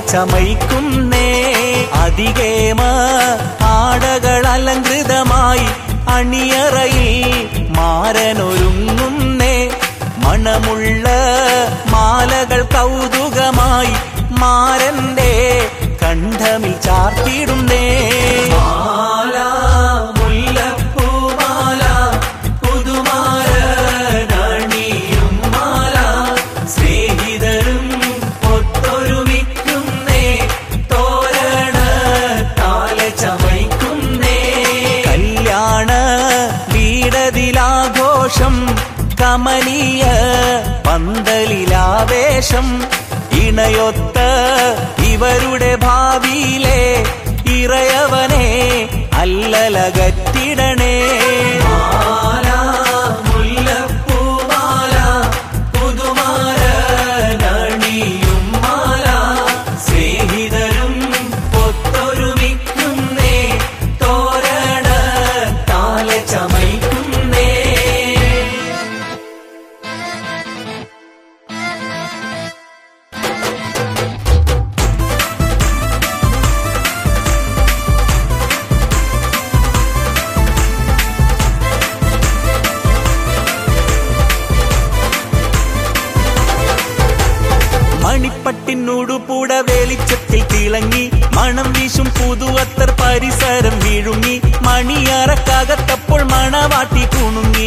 ചമയ്ക്കുന്നേ. അതികേമ ആടകൾ അലങ്കൃതമായി അണിയറയിൽ മാരനൊരുങ്ങുന്നേ. മണമുള്ള മാലകൾ കൗതുകമായി മാരന്റെ കണ്ഠമിൽ ചാർത്തിയിടുന്നേ. മാല മുല്ലപ്പൂമാല പുതുമാരനണിയും മാല സ്നേഹിതരും ഒത്തൊരുമിക്കുന്നേ. തോരണത്താൽ ചമയ്ക്കുന്നേ. കല്യാണ വീടതിലാഘോഷം കമനീയ പന്തലിലാവേശം. ഇണയൊത്ത ഇവരുടെ ഭാവിയിലെ ഇറയവനെ അല്ലലകറ്റിടണേ. മാല മുല്ലപ്പൂമാല പുതുമാരനണിയും മാല സ്നേഹിതരും ഒത്തൊരുമിക്കുന്നേ. തോരണത്താൽ ചമയ്ക്കുന്നേ. മണിപ്പട്ടിനുടുപൂട വെളിച്ചത്തിൽ തിളങ്ങി മണം വീശും പുതുവത്തർ പരിസരം വീഴുങ്ങി. മണിയറക്കകത്തപ്പോൾ മണവാട്ടി കുണുങ്ങി.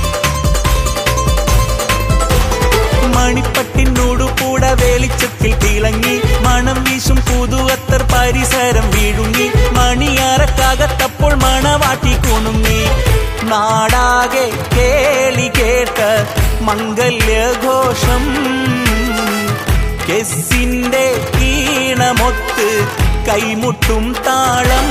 മണിപ്പട്ടിനുടുപൂട വെളിച്ചത്തിൽ തിളങ്ങി മണം വീശും പുതുവത്തർ പരിസരം വീഴുങ്ങി. മണിയറക്കകത്തപ്പോൾ മണവാട്ടി കുണുങ്ങി. നാടാകെ കേളി കേട്ട മംഗല്യഘോഷം. കെസ്സിന്റെ ഈണമൊത്ത് കൈമുട്ടും താളം.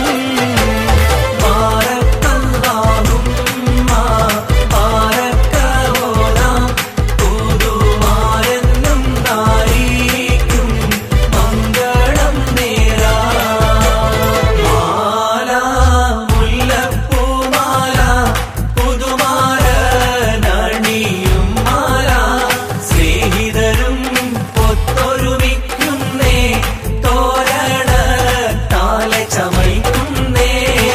പുതുമാരെന്നും നാരിക്കും മംഗളം നേരാ. മാല മുല്ലപ്പൂമാല പുതുമാരനണിയും മാല സ്നേഹിതരും ഒത്തൊരുമിക്കുന്നേ. തോരണത്താൽ ചമയ്ക്കുന്നേ.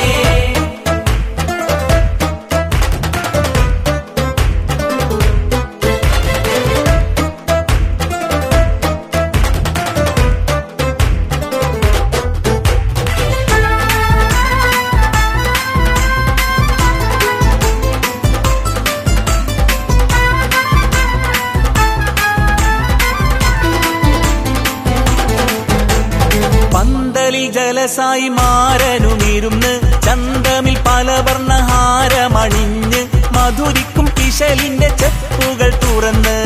പന്തലിൽ ജലസായി മാരനുമിരുന്ന് ചന്തമിൽ പലവർണ്ണഹാരമണിഞ്ഞ് മധുരിക്കും കിശലിന്റെ ചെപ്പുകൾ തുറന്ന്.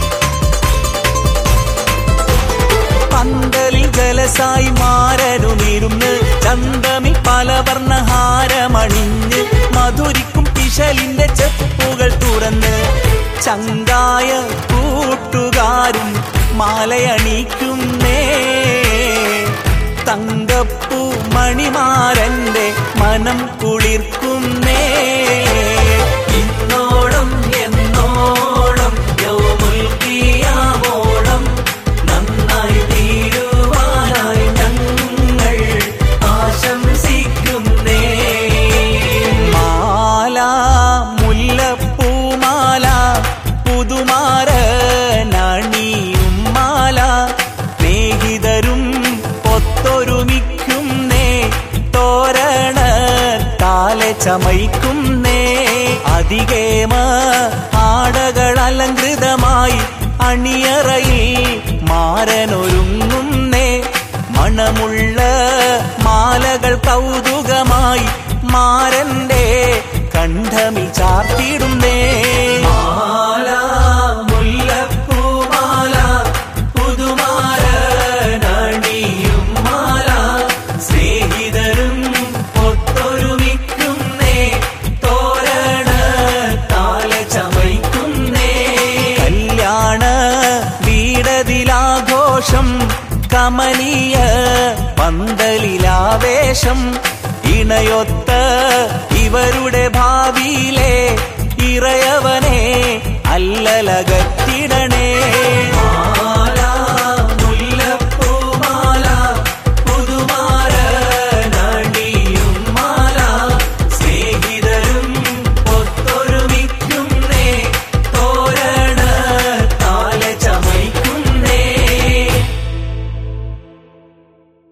പന്തലിൽ ജലസായി മാരനുമിരുന്ന് ചന്തമിൽ പലവർണ്ണഹാരമണിഞ്ഞ് മധുരിക്കും കിശലിന്റെ ചെപ്പുകൾ തുറന്ന്. ചങ്കായ കൂട്ടുകാരും മാലയണിക്കുന്നേ. തങ്കപ്പൂ മണിമാരന്റെ മനം കുളിർക്കുന്നേ. ഇന്നോളം എന്നോളം യൗമുൽ ഖിയാമോളം നന്നായി തീരുവാനായി ഞങ്ങൾ ആശംസിക്കുന്നേ. മാല മുല്ലപ്പൂമാല പുതുമാരനണിയും മാല സ്നേഹിതരും ഒത്തൊരുമിക്കുന്നേ. തോരണത്താൽ ചമയ്ക്കുന്നേ. അതികേമ ആടകൾ അലങ്കൃതമായി അണിയറയിൽ മാരനൊരുങ്ങുന്നേ. മണമുള്ള മാലകൾ കൗതുകമായി മാരന്റെ കണ്ഠമിൽ ചാർത്തിയിടുന്നേ. മാല മുല്ലപ്പൂമാല പുതുമാരനണിയും മാല സ്നേഹിതരും ഒത്തൊരുമിക്കുന്നേ. തോരണത്താൽ ചമയ്ക്കുന്നേ. കല്യാണ വീടതിലാഘോഷം കമനീയ പന്തലിലാവേശം. ഇണയൊത്ത ഇവരുടെ ഭാവിയിലെ ഇറയവനെ അല്ലലക